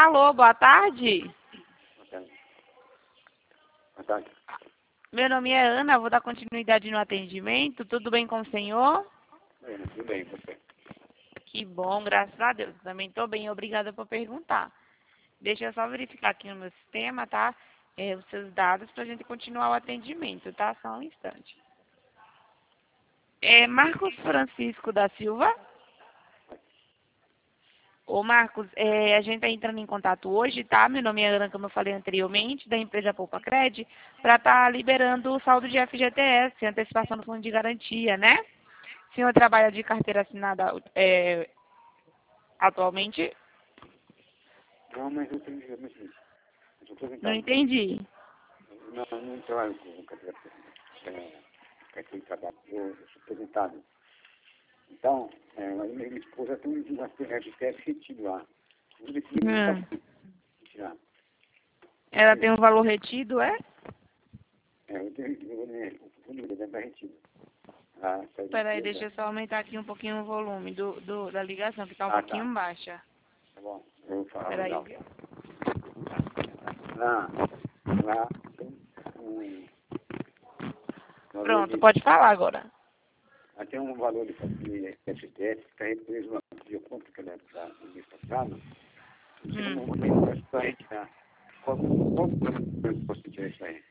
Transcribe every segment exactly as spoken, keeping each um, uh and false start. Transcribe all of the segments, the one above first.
Alô, boa tarde. Boa tarde. Boa tarde. Meu nome é Ana, vou dar continuidade no atendimento. Tudo bem com o senhor? É, tudo bem, você. Que bom, graças a Deus. Também estou bem, obrigada por perguntar. Deixa eu só verificar aqui no meu sistema, tá? É, os seus dados para a gente continuar o atendimento, tá? Só um instante. É Marcos Francisco da Silva? Ô Marcos, é, a gente está entrando em contato hoje, tá? Meu nome é Ana, como eu falei anteriormente, da empresa Poupa Cred, para estar tá liberando o saldo de F G T S, antecipação do fundo de garantia, né? O senhor trabalha de carteira assinada é, atualmente? Não, mas eu tenho eu não sei. Eu sou Não aposentado. entendi. Não, eu não trabalho com carteira é, carteira de trabalho. Eu, eu sou aposentado. Então, é, mas minha minha esposa tem um F T S retido lá. Eu decidi não Hum. posso tirar. Ela tem um valor retido, é? É, eu tenho eu, né, o fundo deve estar retido. Ah, sai da Peraí, deixa empresa. eu só aumentar aqui um pouquinho o volume do, do, da ligação, que está um Ah, tá. pouquinho baixa. Tá bom. Eu vou falar Peraí, legal. viu? Lá, lá tem um valor Pronto, de pode falar agora. até um valor de de F T S que está represo na de conta que ela está no mês passado, não sei como Hum. como é que vai retirar. Qual qual é o posso tirar isso aí?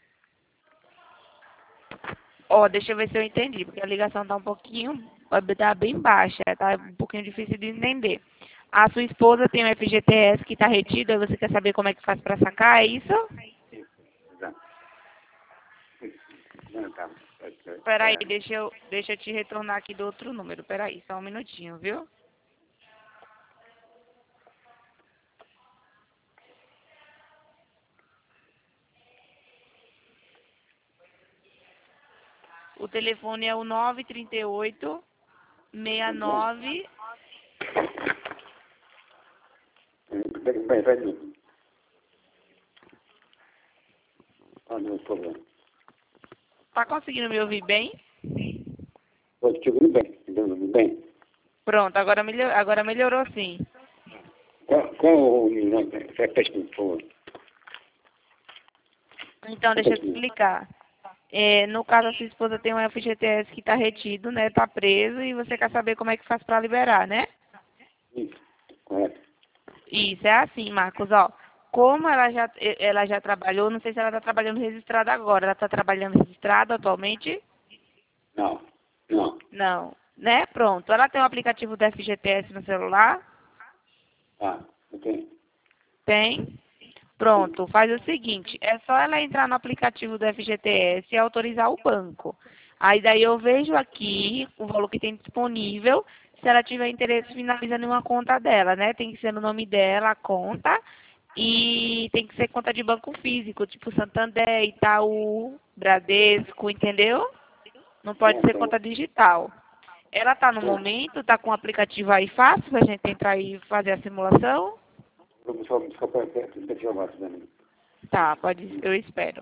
Ó, deixa eu ver se eu entendi, porque a ligação tá um pouquinho, tá bem baixa, tá um pouquinho difícil de entender. A sua esposa tem um F G T S que tá retido, aí você quer saber como é que faz para sacar, é isso? Isso, exato. Não, tá. Peraí, É, deixa eu, deixa eu te retornar aqui do outro número, peraí, só um minutinho, viu? O telefone é o nove três oito, seis nove. vai, vai, vai, vai. Ah, não, problema. Tá conseguindo me ouvir bem? Pode te ouvir bem, entendeu? Bem. Pronto, agora, melhor, agora melhorou sim. Qual, qual o nome? Repete, por favor. Então, deixa eu te explicar. É, no caso, a sua esposa tem um F G T S que está retido, né? Está preso e você quer saber como é que faz para liberar, né? Isso, correto. Isso, é assim, Marcos, ó. Como ela já, ela já trabalhou, não sei se ela está trabalhando registrada agora. Ela está trabalhando registrada atualmente? Não, não. Não. Né? Pronto. Ela tem um aplicativo do F G T S no celular? Ah, ok. Tem. Sim. Pronto, faz o seguinte, é só ela entrar no aplicativo do F G T S e autorizar o banco. Aí daí eu vejo aqui o valor que tem disponível, se ela tiver interesse finalizando em uma conta dela, né? Tem que ser no nome dela a conta e tem que ser conta de banco físico, tipo Santander, Itaú, Bradesco, entendeu? Não pode É, ser tá. conta digital. Ela está no momento, está com o aplicativo aí fácil para a gente entrar e fazer a simulação? Vamos só, só para te chamar, né? Tá, pode, eu espero.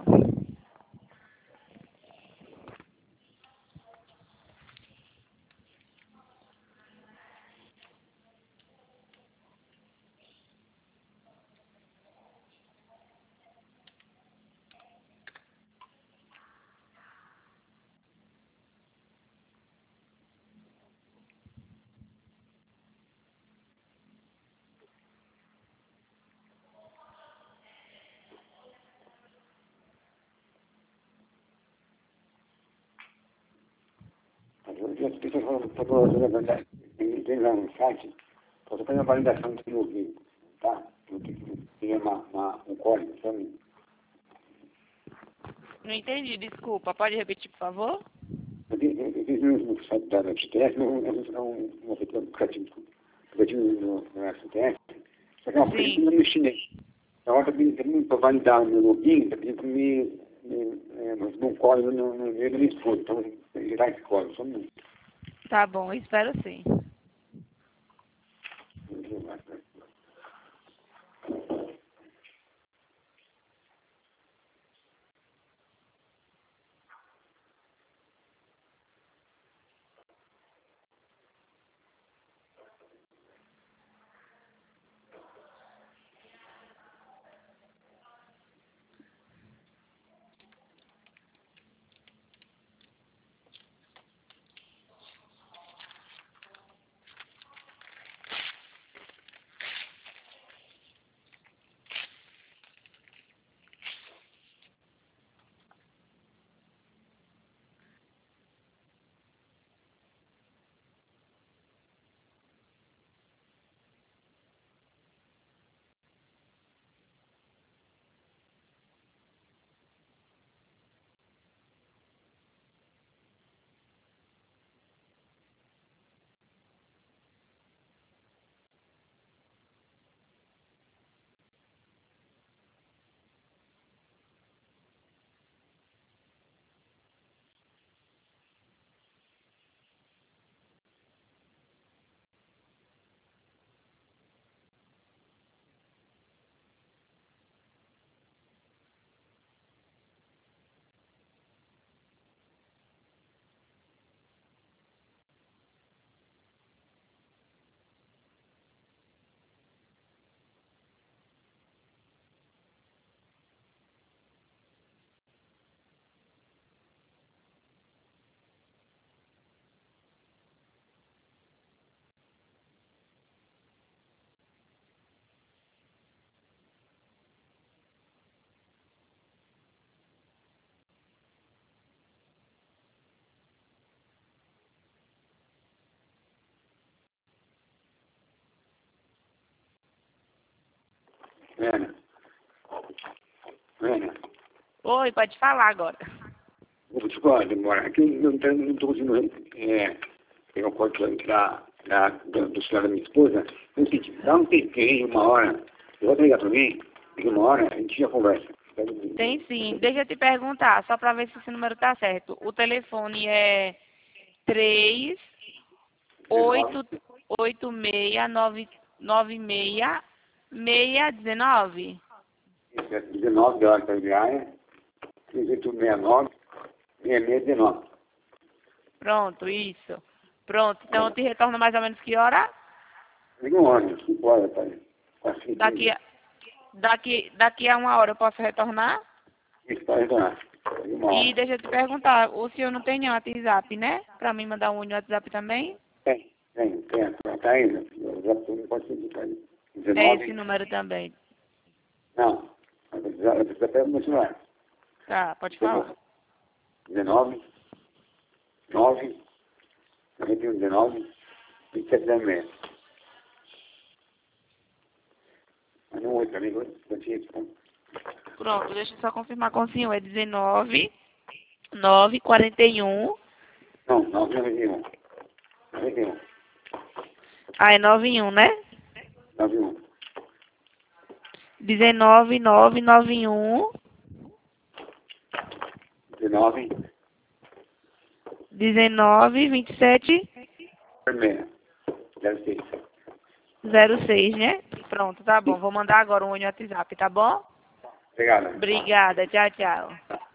As pessoas falam, tem lá no site, só tem a validação do login, tá? Eu tenho que ter uma, uma, um código, sabe? Não entendi, desculpa. Pode repetir, por favor? Eu tenho eu tenho no site da S T S, não é um um aplicativo aplicativo no no S T S, só que é um aplicativo Sim. no chinês. Na hora para validar o meu login, eu tenho que me, me é, mas um código no no meio do meu esposo, então gerar esse código, só um minuto. Tá bom, espero sim. Ana. Ana. Oi, pode falar agora. Desculpa, demora. Aqui eu não estou conseguindo é, pegar o código da, da, do, do celular da minha esposa. Eu disse, dá um tempinho, uma hora. Eu vou ligar para mim, em uma hora a gente já conversa. Tem sim. Deixa eu te perguntar, só para ver se esse número tá certo. O telefone é três oito oito seis nove nove seis seis dezenove. Isso é dezenove da hora para ligar, três oito seis nove seis seis dezenove. Pronto, isso. Pronto, então eu te retorno mais ou menos que hora? Liga um ônibus, cinco horas, pai. Quase Daqui a, daqui, daqui a uma hora eu posso retornar? Isso, pode retornar. E deixa eu te perguntar, o senhor não tem nenhum WhatsApp, né? Para mim mandar um WhatsApp também? Tem, tem, tem. Tá aí, né? O WhatsApp não pode ser de aí. É esse número também. Não, eu preciso até o meu celular. Tá, pode falar. dezenove, nove, noventa e um, dezenove, vinte e sete, dez seis. Mas não oito, amigo, eu tinha isso. Pronto, deixa eu só confirmar com o senhor. É dezenove, nove, quarenta e um. Não, nove, noventa e um. noventa e um. Ah, é nove e um, né? noventa e um. dezenove, nove, nove e um. dezenove, dezenove, vinte e sete, seis. Deve ser. zero seis, né? Pronto, tá bom. Vou mandar agora um WhatsApp, tá bom? Obrigado. Obrigada. Tchau, tchau.